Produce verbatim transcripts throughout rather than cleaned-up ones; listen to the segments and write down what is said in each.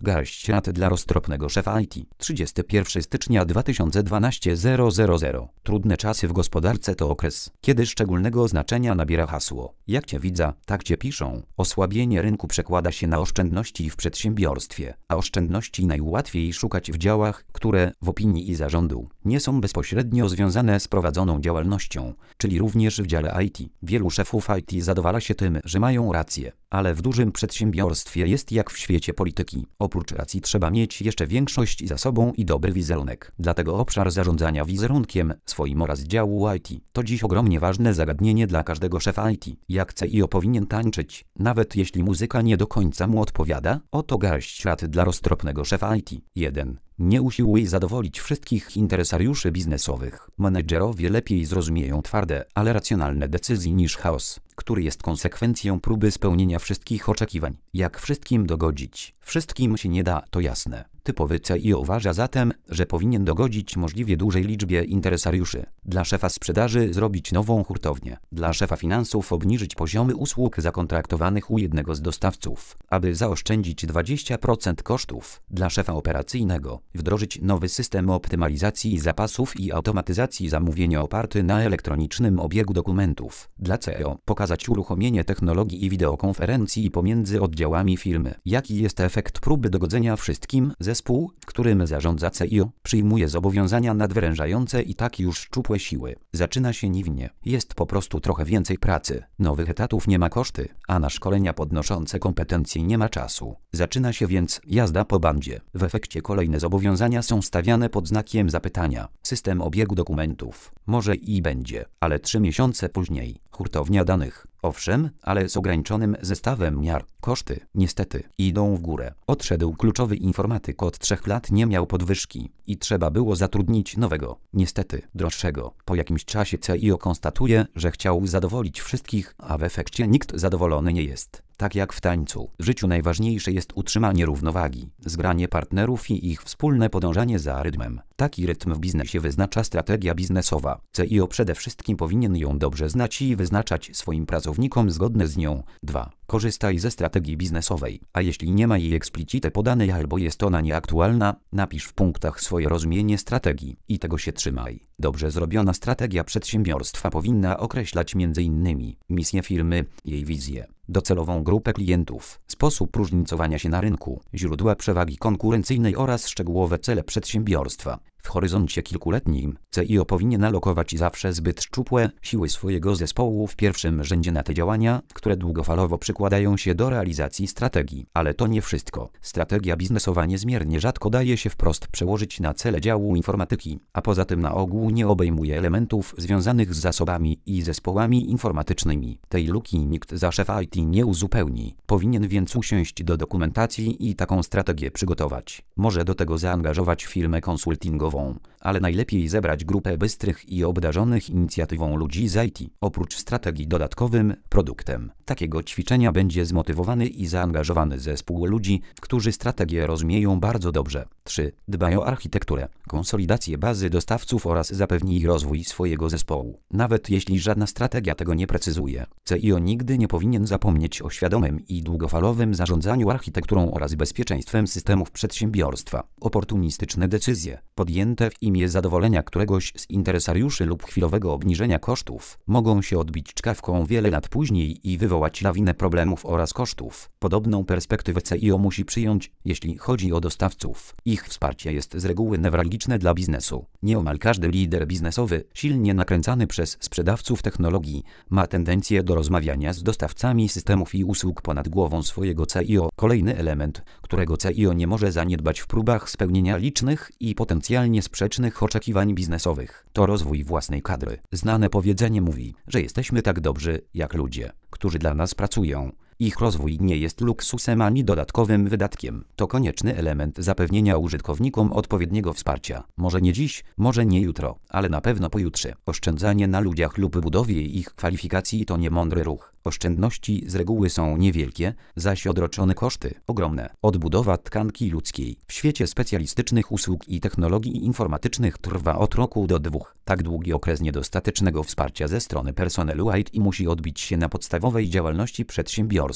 Garść rad dla roztropnego szefa I T. trzydziestego pierwszego stycznia dwa tysiące dwunastego. Trudne czasy w gospodarce to okres, kiedy szczególnego znaczenia nabiera hasło "jak cię widzę, tak cię piszą". Osłabienie rynku przekłada się na oszczędności w przedsiębiorstwie, a oszczędności najłatwiej szukać w działach, które, w opinii i zarządu, nie są bezpośrednio związane z prowadzoną działalnością, czyli również w dziale I T. Wielu szefów I T zadowala się tym, że mają rację, ale w dużym przedsiębiorstwie jest jak w świecie polityki. Oprócz racji trzeba mieć jeszcze większość za sobą i dobry wizerunek. Dlatego obszar zarządzania wizerunkiem swoim oraz działu I T to dziś ogromnie ważne zagadnienie dla każdego szefa I T. Jak C I O powinien tańczyć, nawet jeśli muzyka nie do końca mu odpowiada? Oto garść rad dla roztropnego szefa I T. jeden. Nie usiłuj zadowolić wszystkich interesariuszy biznesowych. Menedżerowie lepiej zrozumieją twarde, ale racjonalne decyzje niż chaos, który jest konsekwencją próby spełnienia wszystkich oczekiwań. Jak wszystkim dogodzić? Wszystkim się nie da, to jasne. Typowy C I O uważa zatem, że powinien dogodzić możliwie dużej liczbie interesariuszy. Dla szefa sprzedaży zrobić nową hurtownię. Dla szefa finansów obniżyć poziomy usług zakontraktowanych u jednego z dostawców, aby zaoszczędzić dwadzieścia procent kosztów. Dla szefa operacyjnego wdrożyć nowy system optymalizacji zapasów i automatyzacji zamówienia oparty na elektronicznym obiegu dokumentów. Dla C E O pokazać uruchomienie technologii i wideokonferencji pomiędzy oddziałami firmy. Jaki jest efekt próby dogodzenia wszystkim? Zespół, którym zarządza C I O, przyjmuje zobowiązania nadwyrężające i tak już szczupłe siły. Zaczyna się niewinnie. Jest po prostu trochę więcej pracy. Nowych etatów nie ma koszty, a na szkolenia podnoszące kompetencje nie ma czasu. Zaczyna się więc jazda po bandzie. W efekcie kolejne zobowiązania są stawiane pod znakiem zapytania. System obiegu dokumentów. Może i będzie, ale trzy miesiące później. Hurtownia danych. Owszem, ale z ograniczonym zestawem miar. Koszty, niestety, idą w górę. Odszedł kluczowy informatyk, od trzech lat nie miał podwyżki i trzeba było zatrudnić nowego, niestety, droższego. Po jakimś czasie C I O konstatuje, że chciał zadowolić wszystkich, a w efekcie nikt zadowolony nie jest. Tak jak w tańcu, w życiu najważniejsze jest utrzymanie równowagi, zgranie partnerów i ich wspólne podążanie za rytmem. Taki rytm w biznesie wyznacza strategia biznesowa. C I O przede wszystkim powinien ją dobrze znać i wyznaczać swoim pracownikom zgodne z nią. dwa. Korzystaj ze strategii biznesowej, a jeśli nie ma jej eksplicite podanej albo jest ona nieaktualna, napisz w punktach swoje rozumienie strategii i tego się trzymaj. Dobrze zrobiona strategia przedsiębiorstwa powinna określać między innymi misję firmy, jej wizję, docelową grupę klientów, sposób różnicowania się na rynku, źródła przewagi konkurencyjnej oraz szczegółowe cele przedsiębiorstwa. W horyzoncie kilkuletnim C I O powinien alokować zawsze zbyt szczupłe siły swojego zespołu w pierwszym rzędzie na te działania, które długofalowo przykładają się do realizacji strategii. Ale to nie wszystko. Strategia biznesowa niezmiernie rzadko daje się wprost przełożyć na cele działu informatyki, a poza tym na ogół nie obejmuje elementów związanych z zasobami i zespołami informatycznymi. Tej luki nikt za szefa I T nie uzupełni. Powinien więc usiąść do dokumentacji i taką strategię przygotować. Może do tego zaangażować firmę konsultingową, ale najlepiej zebrać grupę bystrych i obdarzonych inicjatywą ludzi z I T. Oprócz strategii dodatkowym produktem takiego ćwiczenia będzie zmotywowany i zaangażowany zespół ludzi, którzy strategię rozumieją bardzo dobrze. trzy. Dbaj o architekturę, konsolidację bazy dostawców oraz zapewnij rozwój swojego zespołu. Nawet jeśli żadna strategia tego nie precyzuje, C I O nigdy nie powinien zapomnieć o świadomym i długofalowym zarządzaniu architekturą oraz bezpieczeństwem systemów przedsiębiorstwa. Oportunistyczne decyzje podjęte w imię zadowolenia któregoś z interesariuszy lub chwilowego obniżenia kosztów mogą się odbić czkawką wiele lat później i wywołać lawinę problemów oraz kosztów. Podobną perspektywę C I O musi przyjąć, jeśli chodzi o dostawców. Ich wsparcie jest z reguły newralgiczne dla biznesu. Nieomal każdy lider biznesowy, silnie nakręcany przez sprzedawców technologii, ma tendencję do rozmawiania z dostawcami systemów i usług ponad głową swojego C I O. Kolejny element, którego C I O nie może zaniedbać w próbach spełnienia licznych i potencjalnie sprzecznych oczekiwań biznesowych, to rozwój własnej kadry. Znane powiedzenie mówi, że jesteśmy tak dobrzy jak ludzie, którzy dla nas pracują. Ich rozwój nie jest luksusem ani dodatkowym wydatkiem. To konieczny element zapewnienia użytkownikom odpowiedniego wsparcia. Może nie dziś, może nie jutro, ale na pewno pojutrze. Oszczędzanie na ludziach lub budowie ich kwalifikacji to niemądry ruch. Oszczędności z reguły są niewielkie, zaś odroczone koszty ogromne. Odbudowa tkanki ludzkiej w świecie specjalistycznych usług i technologii informatycznych trwa od roku do dwóch. Tak długi okres niedostatecznego wsparcia ze strony personelu I T musi odbić się na podstawowej działalności przedsiębiorstwa.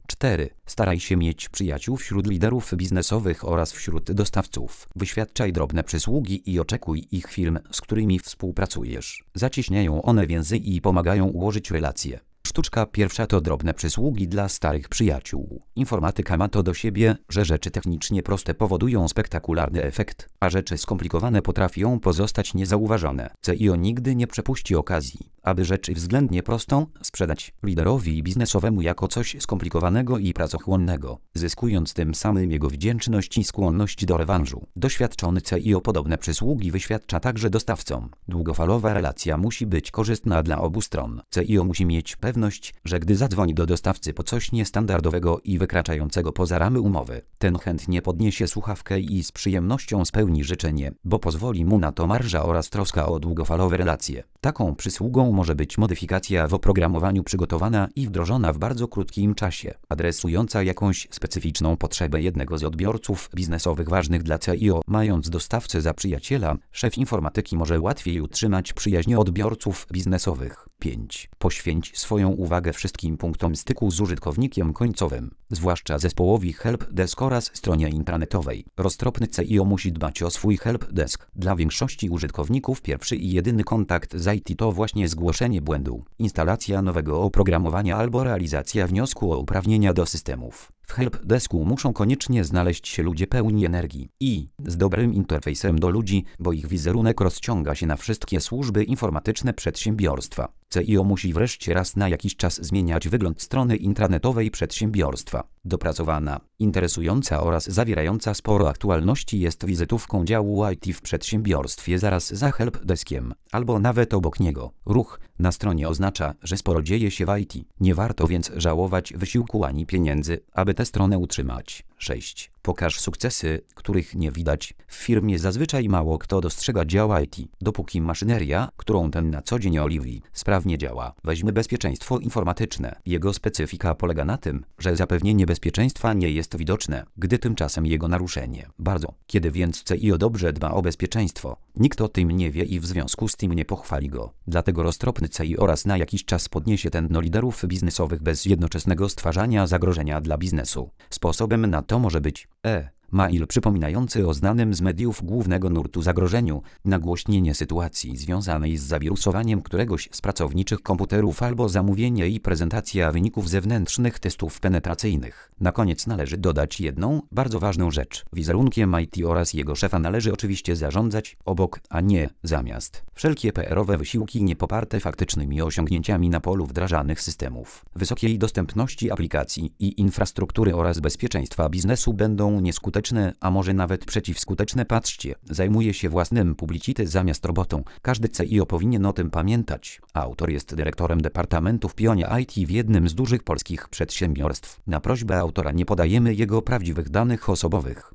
cztery. Staraj się mieć przyjaciół wśród liderów biznesowych oraz wśród dostawców. Wyświadczaj drobne przysługi i oczekuj ich firm, z którymi współpracujesz. Zacieśniają one więzy i pomagają ułożyć relacje. Sztuczka pierwsza to drobne przysługi dla starych przyjaciół. Informatyka ma to do siebie, że rzeczy technicznie proste powodują spektakularny efekt, a rzeczy skomplikowane potrafią pozostać niezauważone. C I O nigdy nie przepuści okazji, aby rzeczy względnie prostą sprzedać liderowi biznesowemu jako coś skomplikowanego i pracochłonnego, zyskując tym samym jego wdzięczność i skłonność do rewanżu. Doświadczony C I O podobne przysługi wyświadcza także dostawcom. Długofalowa relacja musi być korzystna dla obu stron. C I O musi mieć pewność, że gdy zadzwoni do dostawcy po coś niestandardowego i wykraczającego poza ramy umowy, ten chętnie podniesie słuchawkę i z przyjemnością spełni życzenie, bo pozwoli mu na to marża oraz troska o długofalowe relacje. Taką przysługą może być modyfikacja w oprogramowaniu przygotowana i wdrożona w bardzo krótkim czasie, adresująca jakąś specyficzną potrzebę jednego z odbiorców biznesowych ważnych dla C I O. Mając dostawcę za przyjaciela, szef informatyki może łatwiej utrzymać przyjaźń odbiorców biznesowych. pięć. Poświęć swoją uwagę wszystkim punktom styku z użytkownikiem końcowym, zwłaszcza zespołowi helpdesk oraz stronie intranetowej. Roztropny C I O musi dbać o swój helpdesk. Dla większości użytkowników pierwszy i jedyny kontakt z I T to właśnie zgłoszenie błędu, instalacja nowego oprogramowania albo realizacja wniosku o uprawnienia do systemów. W helpdesku muszą koniecznie znaleźć się ludzie pełni energii i z dobrym interfejsem do ludzi, bo ich wizerunek rozciąga się na wszystkie służby informatyczne przedsiębiorstwa. C I O musi wreszcie raz na jakiś czas zmieniać wygląd strony intranetowej przedsiębiorstwa. Dopracowana, interesująca oraz zawierająca sporo aktualności jest wizytówką działu I T w przedsiębiorstwie zaraz za helpdeskiem, albo nawet obok niego. Ruch na stronie oznacza, że sporo dzieje się w I T. Nie warto więc żałować wysiłku ani pieniędzy, aby tę stronę utrzymać. sześć. Pokaż sukcesy, których nie widać. W firmie zazwyczaj mało kto dostrzega dział I T, dopóki maszyneria, którą ten na co dzień oliwi, sprawnie działa. Weźmy bezpieczeństwo informatyczne. Jego specyfika polega na tym, że zapewnienie bezpieczeństwa nie jest widoczne, gdy tymczasem jego naruszenie bardzo. Kiedy więc C I O dobrze dba o bezpieczeństwo, nikt o tym nie wie i w związku z tym nie pochwali go. Dlatego roztropny C I O raz na jakiś czas podniesie tętno liderów biznesowych bez jednoczesnego stwarzania zagrożenia dla biznesu. Sposobem na to może być E. mail przypominający o znanym z mediów głównego nurtu zagrożeniu, nagłośnienie sytuacji związanej z zawirusowaniem któregoś z pracowniczych komputerów albo zamówienie i prezentacja wyników zewnętrznych testów penetracyjnych. Na koniec należy dodać jedną, bardzo ważną rzecz. Wizerunkiem I T oraz jego szefa należy oczywiście zarządzać obok, a nie zamiast. Wszelkie P R owe wysiłki niepoparte faktycznymi osiągnięciami na polu wdrażanych systemów, wysokiej dostępności aplikacji i infrastruktury oraz bezpieczeństwa biznesu będą nieskuteczne, a może nawet przeciwskuteczne. Patrzcie, zajmuje się własnym publicity zamiast robotą. Każdy C I O powinien o tym pamiętać. Autor jest dyrektorem departamentu w pionie I T w jednym z dużych polskich przedsiębiorstw. Na prośbę autora nie podajemy jego prawdziwych danych osobowych.